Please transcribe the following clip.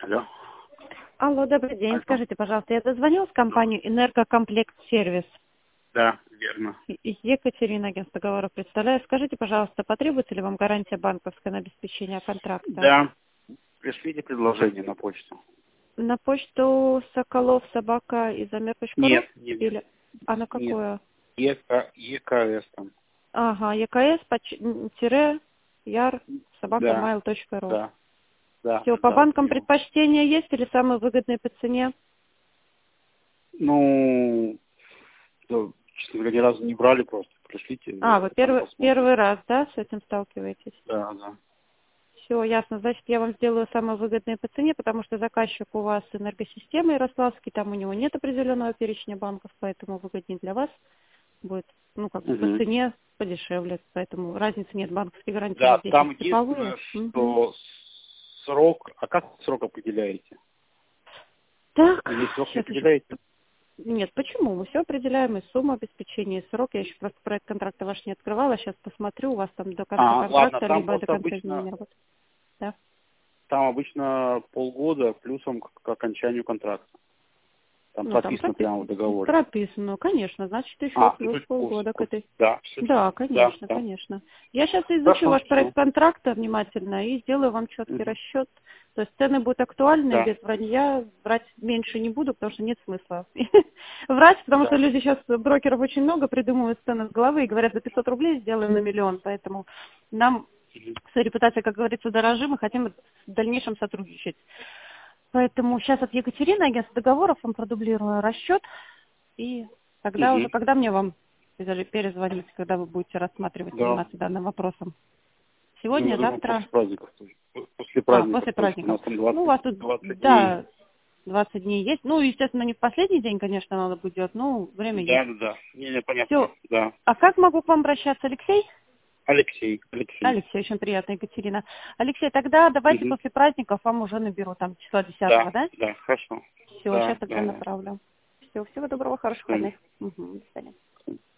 Алло. Алло, добрый день. Алло. Скажите, пожалуйста, я дозвонилась в компанию «Энергокомплект Сервис». Да, верно. Екатерина, агентство договоров, представляю. Скажите, пожалуйста, потребуется ли вам гарантия банковская на обеспечение контракта? Да. Пришлите предложение на почту. На почту Соколов собака изомер.ру? Нет, нет, Или... А на нет. какую? ЕКС там. Ага, екс-яр собака Да, mail.ru. да, да, Все, по да, банкам прием. предпочтения есть или самые выгодные по цене? Ну, да, честно говоря, ни разу не брали просто. Пришлите, А, вы там посмотрим. первый раз, да, с этим сталкиваетесь? Да, да. Все, ясно. Значит, я вам сделаю самые выгодные по цене, потому что заказчик у вас энергосистемы Ярославский, там у него нет определенного перечня банков, поэтому выгоднее для вас будет, ну, как бы по Мгм. цене подешевле, поэтому разницы нет. Банковские гарантии у Да, вас 10 там типовые. единственное, Мгм. что срок, а как срок определяете? Так, Или срок не сейчас еще... определяете? Нет, почему? Мы все определяем, и сумма обеспечения, и срок. Я еще просто проект контракта ваш не открывала, сейчас посмотрю, у вас там до конца Ладно, контракта, там либо до просто конца обычно изменения работы. Да. Там обычно полгода плюсом к окончанию контракта. Там Ну, там прописано прямо в прописано. договоре. Прописано, конечно, значит, еще Ну, плюс то есть полгода к курс. этой. Да, все. Да, Да, конечно, да. конечно. Я сейчас изучу Хорошо, ваш все. проект контракта внимательно и сделаю вам четкий расчет. То есть цены будут актуальны, Да, без вранья, врать меньше не буду, потому что нет смысла. Врать, потому что да. люди сейчас, брокеров очень много, придумывают цены с головы и говорят, за 500 рублей сделаем на миллион, поэтому нам с репутацией, как говорится, дорожим, мы хотим в дальнейшем сотрудничать. Поэтому сейчас от Екатерины, агентство договоров, вам продублирую расчет. И тогда уже, Мгм. когда мне вам перезвонить, когда вы будете рассматривать, Да. заниматься данным вопросом? Ну, я Сегодня, думаю, после завтра? праздников тоже. После А, праздников после точно. У праздников. нас там Ну, у вас 20, тут, 20 дней. да, 20 дней есть. Ну, естественно, не в последний день, конечно, надо будет делать, но время есть. Да, да, да. Не, понятно. Все. Да. А как могу к вам обращаться, Алексей? Алексей. Алексей, очень приятно, Екатерина. Алексей, тогда давайте Мгм. после праздников вам уже наберу, там, числа 10-го, Да, да? да, хорошо. Все, Да, сейчас тогда да, да. направлю. Все, всего доброго, До хороших свидания. выходных. Угу, до свидания.